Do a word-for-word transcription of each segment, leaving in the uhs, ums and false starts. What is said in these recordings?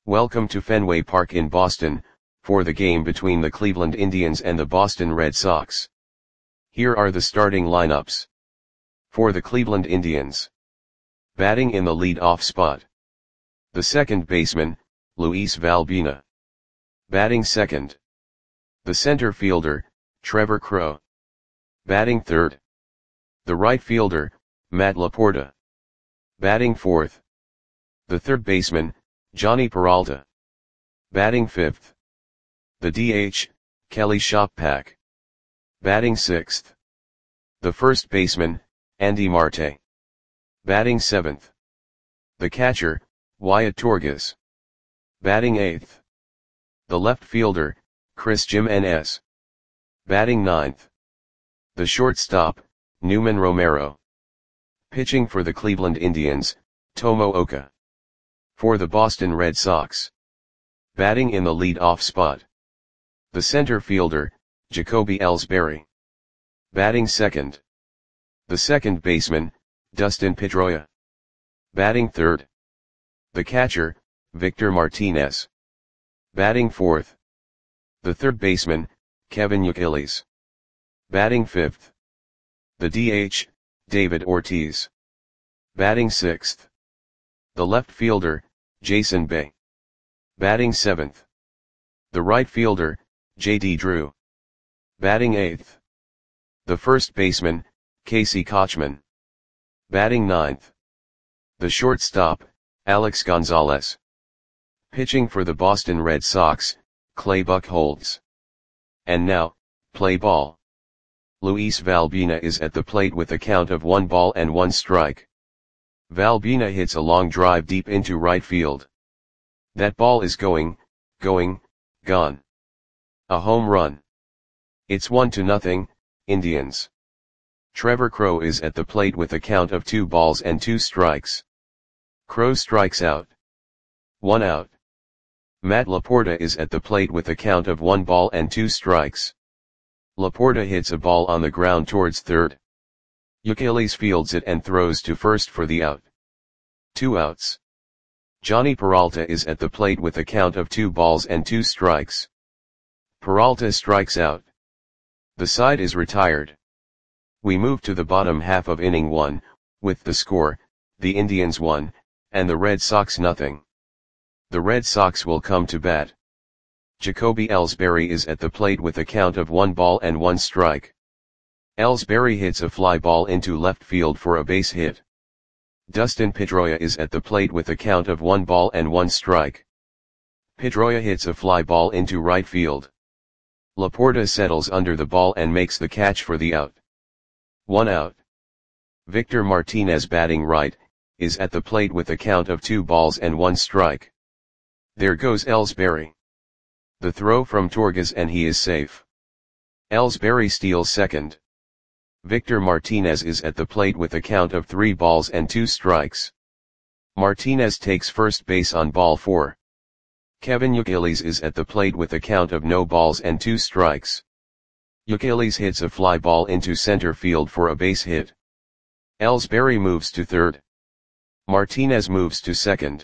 Welcome to Fenway Park in Boston, for the game between the Cleveland Indians and the Boston Red Sox. Here are the starting lineups. For the Cleveland Indians. Batting in the lead-off spot. The second baseman, Luis Valbuena. Batting second. The center fielder, Trevor Crowe. Batting third. The right fielder, Matt Laporta. Batting fourth. The third baseman, Jhonny Peralta. Batting fifth. The D H, Kelly Shoppak. Batting sixth. The first baseman, Andy Marte. Batting seventh. The catcher, Wyatt Torres. Batting eighth. The left fielder, Chris Jimenez. Batting ninth. The shortstop, Newman Romero. Pitching for the Cleveland Indians, Tomo Oka. For the Boston Red Sox. Batting in the lead-off spot. The center fielder, Jacoby Ellsbury. Batting second. The second baseman, Dustin Pedroia. Batting third. The catcher, Victor Martinez. Batting fourth. The third baseman, Kevin Youkilis. Batting fifth. The D H, David Ortiz. Batting sixth. The left fielder, Jason Bay. Batting seventh. The right fielder, J D Drew. Batting eighth. The first baseman, Casey Kotchman. Batting ninth. The shortstop, Alex Gonzalez. Pitching for the Boston Red Sox, Clay Buchholz. And now, play ball. Luis Valbuena is at the plate with a count of one ball and one strike. Valbuena hits a long drive deep into right field. That ball is going, going, gone. A home run. It's one to nothing, Indians. Trevor Crowe is at the plate with a count of two balls and two strikes. Crowe strikes out. One out. Matt Laporta is at the plate with a count of one ball and two strikes. Laporta hits a ball on the ground towards third. Youkilis fields it and throws to first for the out. Two outs. Jhonny Peralta is at the plate with a count of two balls and two strikes. Peralta strikes out. The side is retired. We move to the bottom half of inning one, with the score, the Indians one, and the Red Sox nothing. The Red Sox will come to bat. Jacoby Ellsbury is at the plate with a count of one ball and one strike. Ellsbury hits a fly ball into left field for a base hit. Dustin Pedroia is at the plate with a count of one ball and one strike. Pedroia hits a fly ball into right field. Laporta settles under the ball and makes the catch for the out. One out. Victor Martinez, batting right, is at the plate with a count of two balls and one strike. There goes Ellsbury. The throw from Torres and he is safe. Ellsbury steals second. Victor Martinez is at the plate with a count of three balls and two strikes. Martinez takes first base on ball four. Kevin Youkilis is at the plate with a count of no balls and two strikes. Youkilis hits a fly ball into center field for a base hit. Ellsbury moves to third. Martinez moves to second.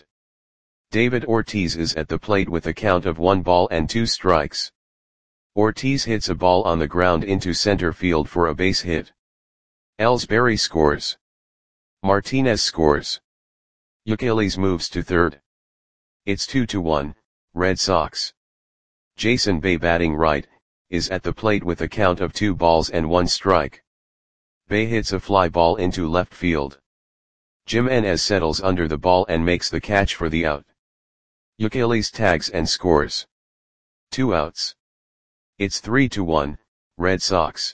David Ortiz is at the plate with a count of one ball and two strikes. Ortiz hits a ball on the ground into center field for a base hit. Ellsbury scores. Martinez scores. Youkilis moves to third. It's two to one, Red Sox. Jason Bay, batting right, is at the plate with a count of two balls and one strike. Bay hits a fly ball into left field. Jimenez settles under the ball and makes the catch for the out. Youkilis tags and scores. Two outs. It's three to one, Red Sox.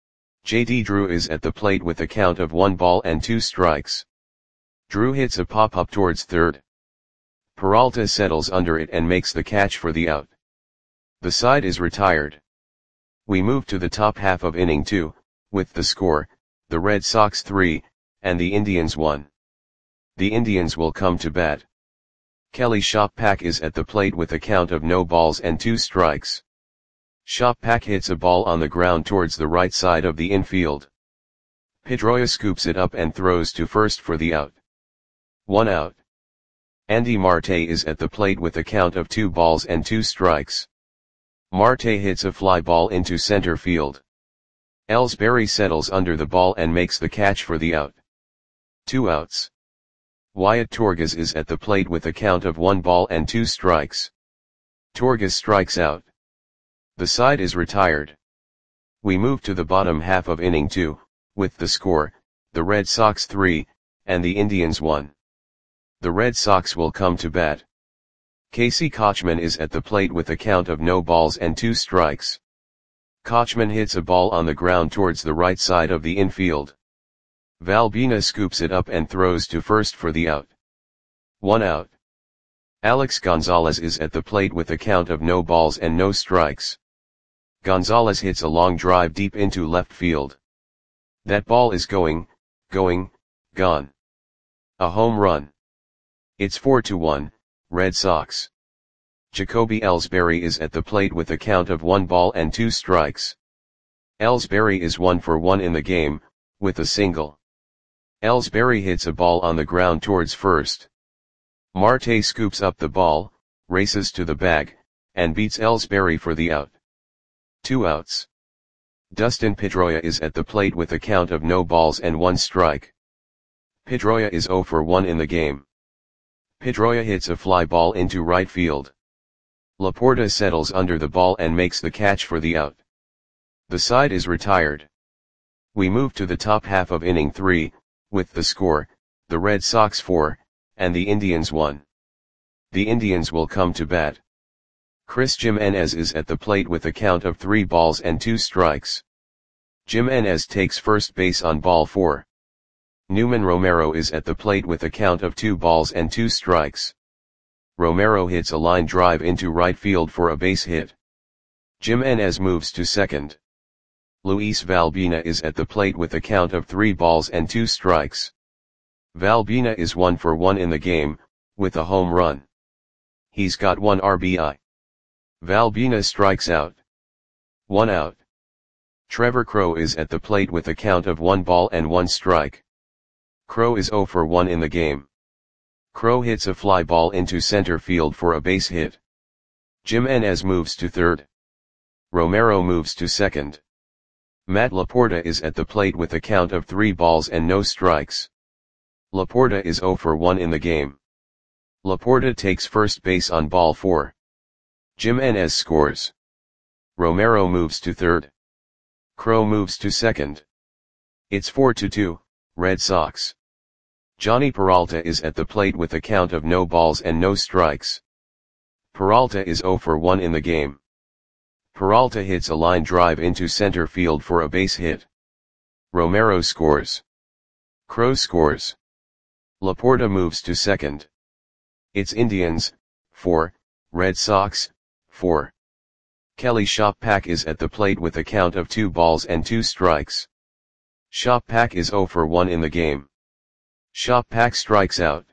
J D Drew is at the plate with a count of one ball and two strikes. Drew hits a pop-up towards third. Peralta settles under it and makes the catch for the out. The side is retired. We move to the top half of inning two, with the score, the Red Sox three, and the Indians one. The Indians will come to bat. Kelly Shoppak is at the plate with a count of no balls and two strikes. Shoppak hits a ball on the ground towards the right side of the infield. Pedroia scoops it up and throws to first for the out. One out. Andy Marte is at the plate with a count of two balls and two strikes. Marte hits a fly ball into center field. Ellsbury settles under the ball and makes the catch for the out. Two outs. Wyatt Torres is at the plate with a count of one ball and two strikes. Torres strikes out. The side is retired. We move to the bottom half of inning two, with the score, the Red Sox three, and the Indians one. The Red Sox will come to bat. Casey Kotchman is at the plate with a count of no balls and two strikes. Kotchman hits a ball on the ground towards the right side of the infield. Valbina scoops it up and throws to first for the out. One out. Alex Gonzalez is at the plate with a count of no balls and no strikes. Gonzalez hits a long drive deep into left field. That ball is going, going, gone. A home run. It's four to one, Red Sox. Jacoby Ellsbury is at the plate with a count of one ball and two strikes. Ellsbury is one for one in the game, with a single. Ellsbury hits a ball on the ground towards first. Marte scoops up the ball, races to the bag, and beats Ellsbury for the out. Two outs. Dustin Pedroia is at the plate with a count of no balls and one strike. Pedroia is zero for one in the game. Pedroia hits a fly ball into right field. Laporta settles under the ball and makes the catch for the out. The side is retired. We move to the top half of inning three, with the score, the Red Sox four, and the Indians one. The Indians will come to bat. Chris Jimenez is at the plate with a count of three balls and two strikes. Jimenez takes first base on ball four. Newman Romero is at the plate with a count of two balls and two strikes. Romero hits a line drive into right field for a base hit. Jimenez moves to second. Luis Valbina is at the plate with a count of three balls and two strikes. Valbina is one for one in the game, with a home run. He's got one R B I. Valbina strikes out. One out. Trevor Crowe is at the plate with a count of one ball and one strike. Crowe is zero for one in the game. Crowe hits a fly ball into center field for a base hit. Jimenez moves to third. Romero moves to second. Matt Laporta is at the plate with a count of three balls and no strikes. Laporta is zero for one in the game. Laporta takes first base on ball four. Jimenez scores. Romero moves to third. Crowe moves to second. It's four to two, Red Sox. Johnny Peralta is at the plate with a count of no balls and no strikes. Peralta is zero for one in the game. Peralta hits a line drive into center field for a base hit. Romero scores. Crowe scores. Laporta moves to second. It's Indians, four, Red Sox, four. Kelly Shoppak is at the plate with a count of two balls and two strikes. Shoppak is zero for one in the game. Shoppak strikes out.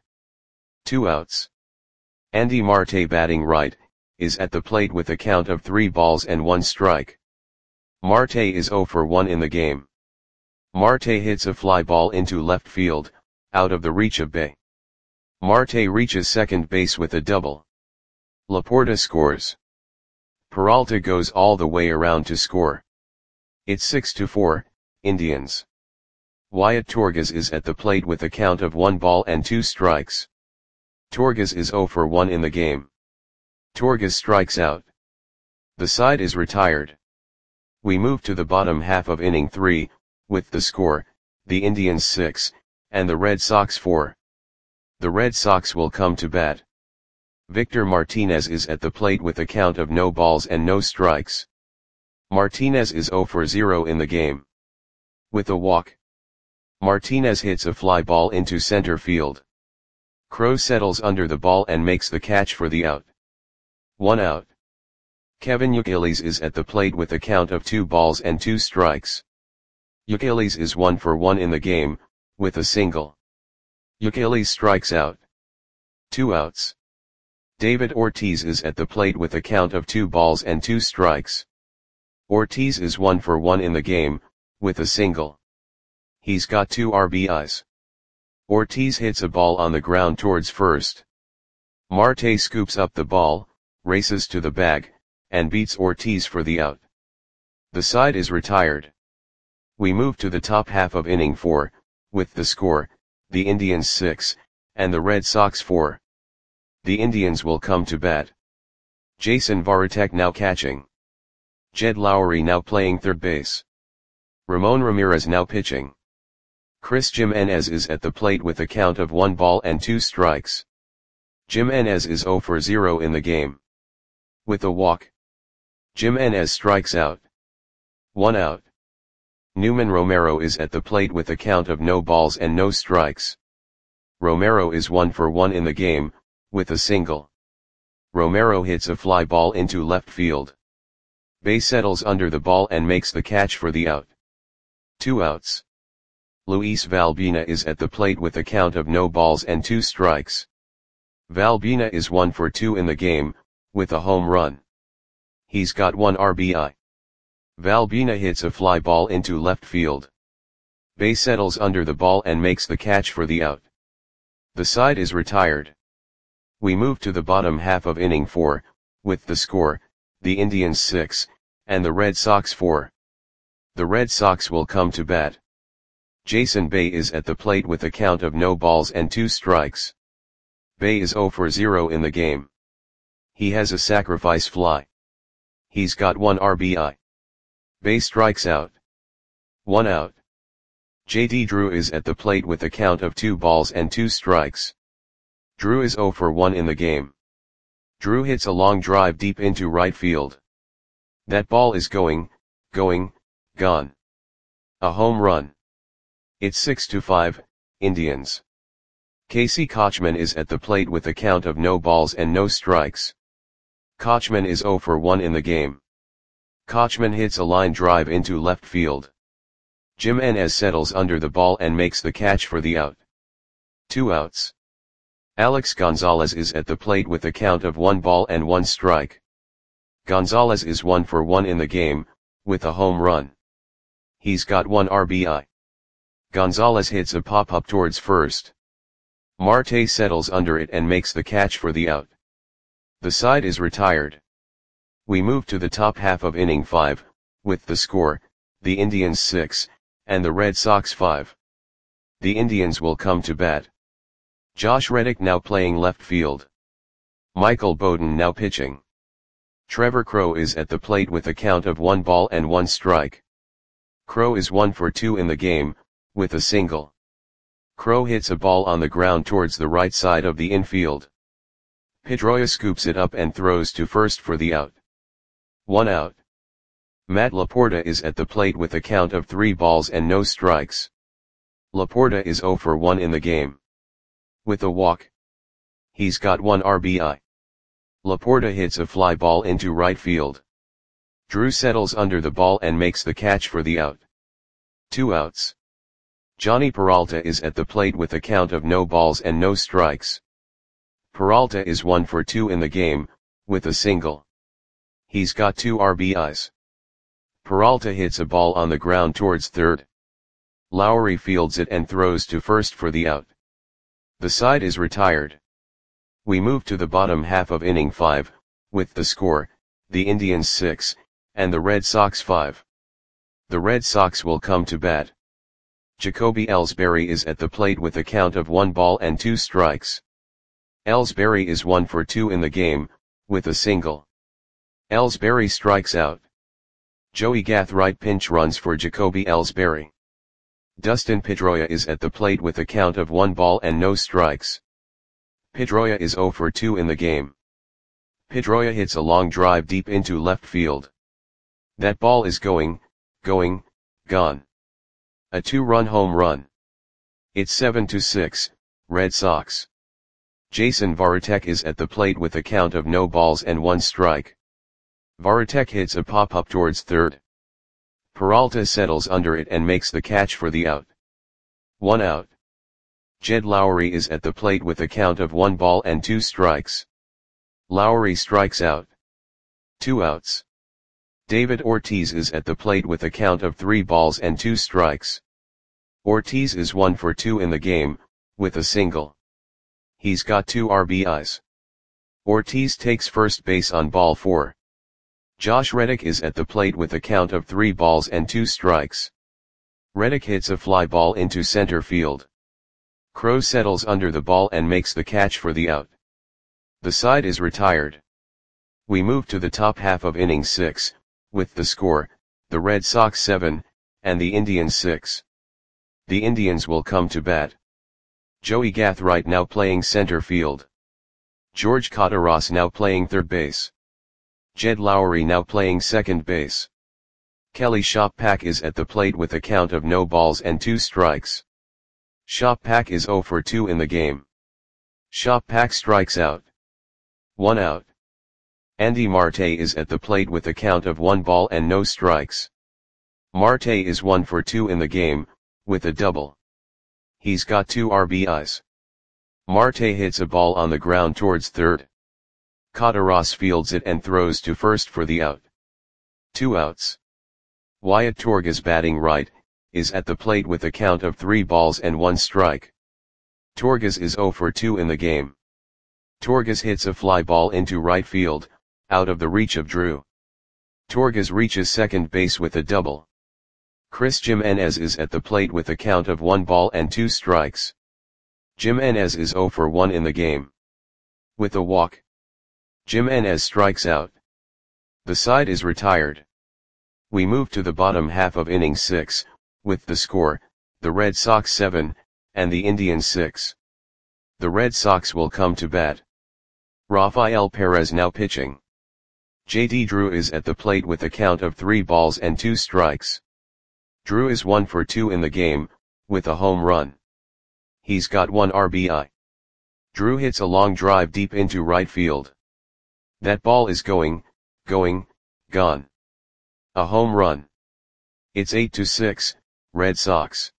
Two outs. Andy Marte, batting right, is at the plate with a count of three balls and one strike. Marte is zero for one in the game. Marte hits a fly ball into left field, out of the reach of Bay. Marte reaches second base with a double. Laporta scores. Peralta goes all the way around to score. It's six to four, Indians. Wyatt Torres is at the plate with a count of one ball and two strikes. Torres is zero for one in the game. Torres strikes out. The side is retired. We move to the bottom half of inning three, with the score, the Indians six, and the Red Sox four. The Red Sox will come to bat. Victor Martinez is at the plate with a count of no balls and no strikes. Martinez is zero for zero in the game. With a walk. Martinez hits a fly ball into center field. Crowe settles under the ball and makes the catch for the out. One out. Kevin Youkilis is at the plate with a count of two balls and two strikes. Youkilis is one for one in the game, with a single. Youkilis strikes out. Two outs. David Ortiz is at the plate with a count of two balls and two strikes. Ortiz is one for one in the game, with a single. He's got two R B Is. Ortiz hits a ball on the ground towards first. Marte scoops up the ball, races to the bag, and beats Ortiz for the out. The side is retired. We move to the top half of inning four, with the score, the Indians six, and the Red Sox four. The Indians will come to bat. Jason Varitek now catching. Jed Lowry now playing third base. Ramon Ramirez now pitching. Chris Jimenez is at the plate with a count of one ball and two strikes. Jimenez is zero for zero in the game. With a walk, Jimenez strikes out. One out. Newman Romero is at the plate with a count of no balls and no strikes. Romero is one for one in the game, with a single. Romero hits a fly ball into left field. Bay settles under the ball and makes the catch for the out. Two outs. Luis Valbina is at the plate with a count of no balls and two strikes. Valbina is one for two in the game, with a home run. He's got one R B I. Valbina hits a fly ball into left field. Bay settles under the ball and makes the catch for the out. The side is retired. We move to the bottom half of inning four, with the score, the Indians six, and the Red Sox four. The Red Sox will come to bat. Jason Bay is at the plate with a count of no balls and two strikes. Bay is zero for zero in the game. He has a sacrifice fly. He's got one R B I. Bay strikes out. One out. J D Drew is at the plate with a count of two balls and two strikes. Drew is zero for one in the game. Drew hits a long drive deep into right field. That ball is going, going, gone. A home run. It's six to five, Indians. Casey Kotchman is at the plate with a count of no balls and no strikes. Kotchman is zero for one in the game. Kotchman hits a line drive into left field. Jimenez settles under the ball and makes the catch for the out. Two outs. Alex Gonzalez is at the plate with a count of one ball and one strike. Gonzalez is one for one in the game, with a home run. He's got one R B I. Gonzalez hits a pop-up towards first. Marte settles under it and makes the catch for the out. The side is retired. We move to the top half of inning five, with the score, the Indians six, and the Red Sox five. The Indians will come to bat. Josh Reddick now playing left field. Michael Bowden now pitching. Trevor Crowe is at the plate with a count of one ball and one strike. Crowe is one for two in the game, with a single. Crowe hits a ball on the ground towards the right side of the infield. Pedroia scoops it up and throws to first for the out. One out. Matt Laporta is at the plate with a count of three balls and no strikes. Laporta is zero for one in the game. With a walk, he's got one R B I. Laporta hits a fly ball into right field. Drew settles under the ball and makes the catch for the out. Two outs. Johnny Peralta is at the plate with a count of no balls and no strikes. Peralta is one for two in the game, with a single. He's got two R B Is. Peralta hits a ball on the ground towards third. Lowry fields it and throws to first for the out. The side is retired. We move to the bottom half of inning five, with the score, the Indians six, and the Red Sox five. The Red Sox will come to bat. Jacoby Ellsbury is at the plate with a count of one ball and two strikes. Ellsbury is one for two in the game, with a single. Ellsbury strikes out. Joey Gathright pinch runs for Jacoby Ellsbury. Dustin Pedroia is at the plate with a count of one ball and no strikes. Pedroia is zero for two in the game. Pedroia hits a long drive deep into left field. That ball is going, going, gone. A two-run home run. It's seven to six, Red Sox. Jason Varitek is at the plate with a count of no balls and one strike. Varitek hits a pop-up towards third. Peralta settles under it and makes the catch for the out. One out. Jed Lowry is at the plate with a count of one ball and two strikes. Lowry strikes out. Two outs. David Ortiz is at the plate with a count of three balls and two strikes. Ortiz is one for two in the game, with a single. He's got two R B Is. Ortiz takes first base on ball four. Josh Reddick is at the plate with a count of three balls and two strikes. Reddick hits a fly ball into center field. Crowe settles under the ball and makes the catch for the out. The side is retired. We move to the top half of inning six, with the score, the Red Sox seven, and the Indians six. The Indians will come to bat. Joey Gathright now playing center field. George Cotaros now playing third base. Jed Lowrie now playing second base. Kelly Shoppak is at the plate with a count of no balls and two strikes. Shoppak is zero for two in the game. Shoppak strikes out. One out. Andy Marte is at the plate with a count of one ball and no strikes. Marte is one for two in the game, with a double. He's got two R B Is. Marte hits a ball on the ground towards third. Cotaros fields it and throws to first for the out. Two outs. Wyatt Torres, batting right, is at the plate with a count of three balls and one strike. Torres is zero for two in the game. Torres hits a fly ball into right field, out of the reach of Drew. Torres reaches second base with a double. Chris Jimenez is at the plate with a count of one ball and two strikes. Jimenez is zero for one in the game. With a walk, Jimenez strikes out. The side is retired. We move to the bottom half of inning six, with the score, the Red Sox seven, and the Indians six. The Red Sox will come to bat. Rafael Perez now pitching. J D Drew is at the plate with a count of three balls and two strikes. Drew is one for two in the game, with a home run. He's got one R B I. Drew hits a long drive deep into right field. That ball is going, going, gone. A home run. It's eight to six, Red Sox.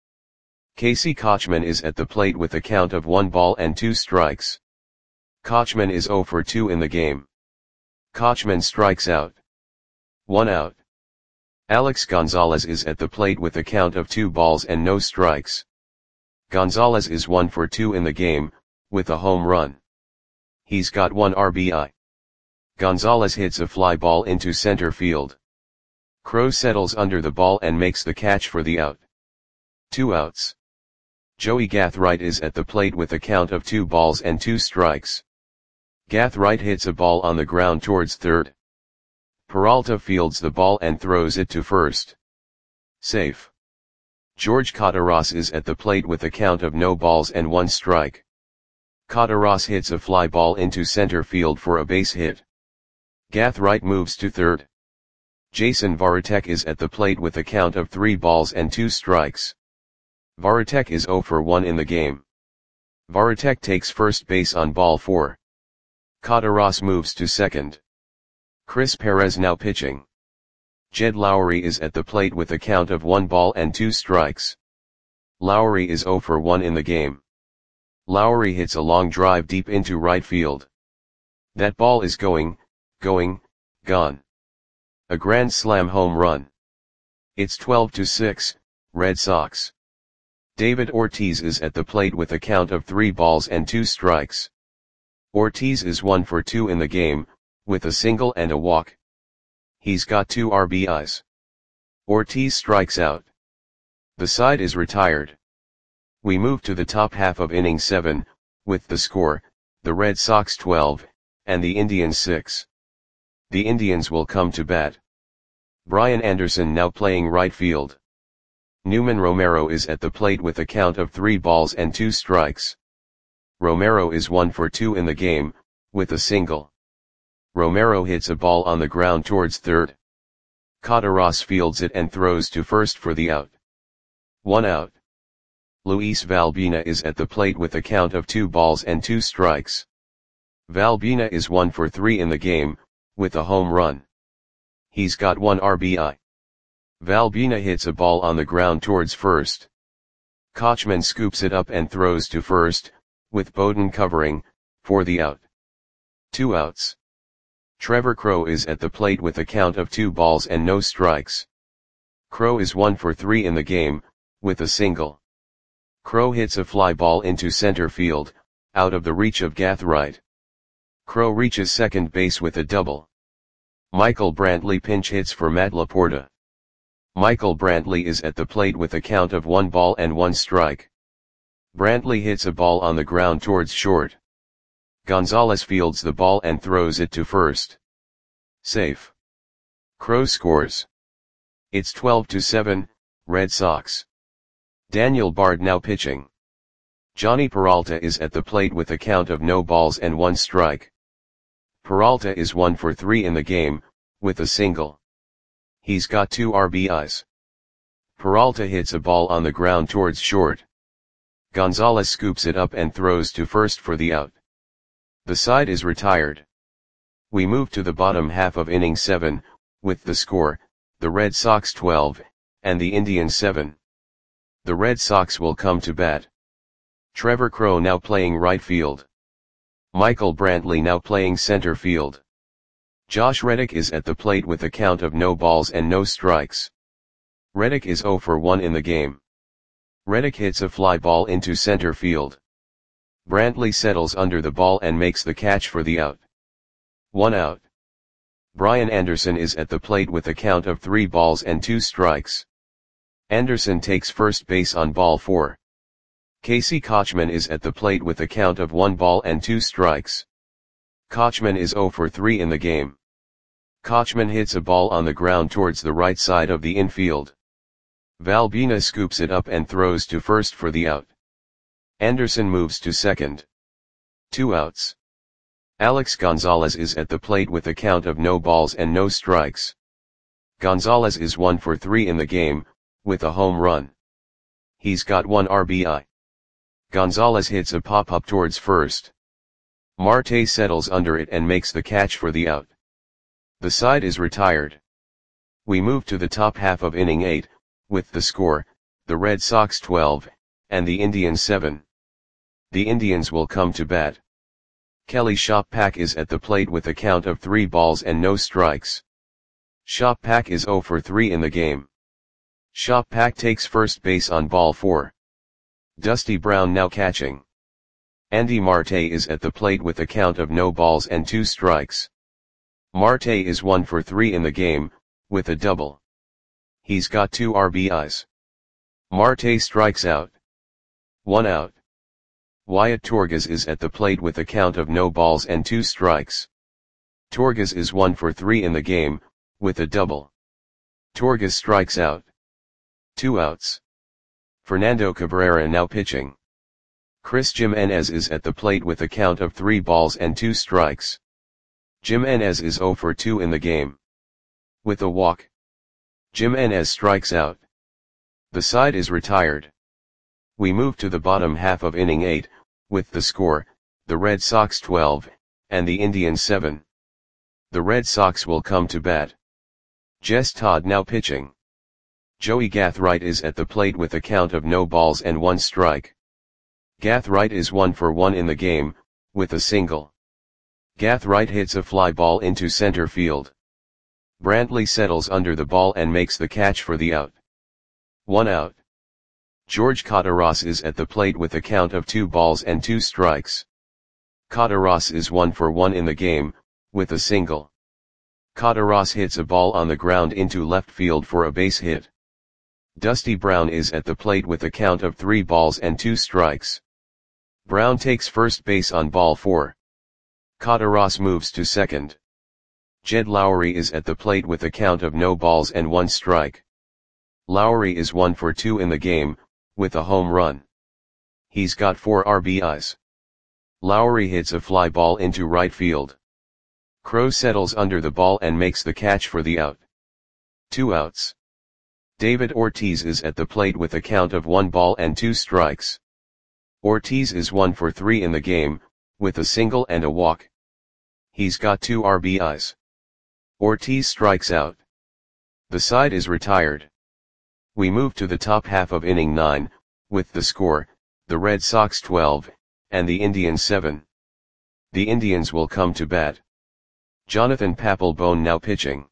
Casey Kotchman is at the plate with a count of one ball and two strikes. Kotchman is zero for two in the game. Kotchman strikes out. One out. Alex Gonzalez is at the plate with a count of two balls and no strikes. Gonzalez is one for two in the game, with a home run. He's got one R B I. Gonzalez hits a fly ball into center field. Crowe settles under the ball and makes the catch for the out. Two outs. Joey Gathright is at the plate with a count of two balls and two strikes. Gathright hits a ball on the ground towards third. Peralta fields the ball and throws it to first. Safe. George Cotaros is at the plate with a count of no balls and one strike. Cotaros hits a fly ball into center field for a base hit. Gathright moves to third. Jason Varitek is at the plate with a count of three balls and two strikes. Varitek is zero for one in the game. Varitek takes first base on ball four. Cotaros moves to second. Chris Perez now pitching. Jed Lowrie is at the plate with a count of one ball and two strikes. Lowrie is zero for one in the game. Lowrie hits a long drive deep into right field. That ball is going, going, gone. A grand slam home run. It's twelve to six, Red Sox. David Ortiz is at the plate with a count of three balls and two strikes. Ortiz is one for two in the game, with a single and a walk. He's got two R B Is. Ortiz strikes out. The side is retired. We move to the top half of inning seven, with the score, the Red Sox twelve, and the Indians six. The Indians will come to bat. Brian Anderson now playing right field. Newman Romero is at the plate with a count of three balls and two strikes. Romero is one for two in the game, with a single. Romero hits a ball on the ground towards third. Cotaros fields it and throws to first for the out. One out. Luis Valbina is at the plate with a count of two balls and two strikes. Valbina is one for three in the game, with a home run. He's got one R B I. Valbina hits a ball on the ground towards first. Kotchman scoops it up and throws to first, with Bowden covering, for the out. Two outs. Trevor Crowe is at the plate with a count of two balls and no strikes. Crowe is one for three in the game, with a single. Crowe hits a fly ball into center field, out of the reach of Gathright. Crowe reaches second base with a double. Michael Brantley pinch hits for Matt Laporta. Michael Brantley is at the plate with a count of one ball and one strike. Brantley hits a ball on the ground towards short. Gonzalez fields the ball and throws it to first. Safe. Crowe scores. It's twelve to seven, Red Sox. Daniel Bard now pitching. Johnny Peralta is at the plate with a count of no balls and one strike. Peralta is one for three in the game, with a single. He's got two R B Is. Peralta hits a ball on the ground towards short. Gonzalez scoops it up and throws to first for the out. The side is retired. We move to the bottom half of inning seven, with the score, the Red Sox twelve, and the Indians seven. The Red Sox will come to bat. Trevor Crowe now playing right field. Michael Brantley now playing center field. Josh Reddick is at the plate with a count of no balls and no strikes. Reddick is zero for one in the game. Reddick hits a fly ball into center field. Brantley settles under the ball and makes the catch for the out. One out. Brian Anderson is at the plate with a count of three balls and two strikes. Anderson takes first base on ball four. Casey Kochman is at the plate with a count of one ball and two strikes. Kochman is zero for three in the game. Kochman hits a ball on the ground towards the right side of the infield. Valbina scoops it up and throws to first for the out. Anderson moves to second. Two outs. Alex Gonzalez is at the plate with a count of no balls and no strikes. Gonzalez is one for three in the game, with a home run. He's got one R B I. Gonzalez hits a pop-up towards first. Marte settles under it and makes the catch for the out. The side is retired. We move to the top half of inning eight, with the score, the Red Sox twelve, and the Indians seven. The Indians will come to bat. Kelly Shoppak is at the plate with a count of three balls and no strikes. Shoppak is zero for three in the game. Shoppak takes first base on ball four. Dusty Brown now catching. Andy Marte is at the plate with a count of no balls and two strikes. Marte is one for three in the game, with a double. He's got two R B Is. Marte strikes out. One out. Wyatt Torres is at the plate with a count of no balls and two strikes. Torres is one for three in the game, with a double. Torres strikes out. Two outs. Fernando Cabrera now pitching. Chris Jimenez is at the plate with a count of three balls and two strikes. Jimenez is zero for two in the game. With a walk. Jimenez strikes out. The side is retired. We move to the bottom half of inning eight, with the score, the Red Sox twelve, and the Indians seven. The Red Sox will come to bat. Jess Todd now pitching. Joey Gathright is at the plate with a count of no balls and one strike. Gathright is one for one in the game, with a single. Gathright hits a fly ball into center field. Brantley settles under the ball and makes the catch for the out. One out. George Cotaras is at the plate with a count of two balls and two strikes. Cotaras is one for one in the game, with a single. Cotaras hits a ball on the ground into left field for a base hit. Dusty Brown is at the plate with a count of three balls and two strikes. Brown takes first base on ball four. Cotaras moves to second. Jed Lowry is at the plate with a count of no balls and one strike. Lowry is one for two in the game, with a home run. He's got four R B Is. Lowry hits a fly ball into right field. Crowe settles under the ball and makes the catch for the out. Two outs. David Ortiz is at the plate with a count of one ball and two strikes. Ortiz is one for three in the game, with a single and a walk. He's got two R B Is. Ortiz strikes out. The side is retired. We move to the top half of inning nine, with the score, the Red Sox twelve, and the Indians seven. The Indians will come to bat. Jonathan Papelbon now pitching.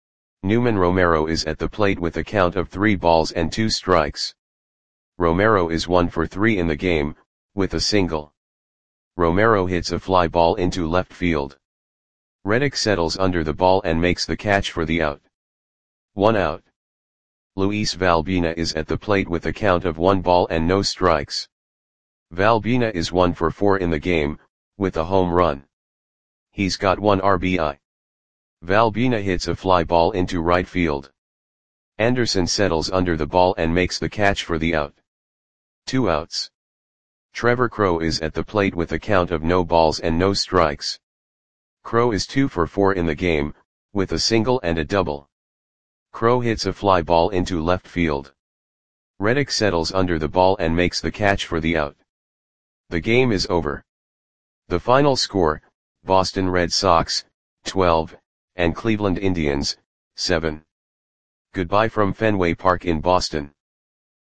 Newman Romero is at the plate with a count of three balls and two strikes. Romero is one for three in the game, with a single. Romero hits a fly ball into left field. Reddick settles under the ball and makes the catch for the out. One out. Luis Valbuena is at the plate with a count of one ball and no strikes. Valbuena is one for four in the game, with a home run. He's got one R B I. Valbuena hits a fly ball into right field. Anderson settles under the ball and makes the catch for the out. Two outs. Trevor Crowe is at the plate with a count of no balls and no strikes. Crowe is two for four in the game, with a single and a double. Crowe hits a fly ball into left field. Reddick settles under the ball and makes the catch for the out. The game is over. The final score, Boston Red Sox, twelve, and Cleveland Indians, seven. Goodbye from Fenway Park in Boston.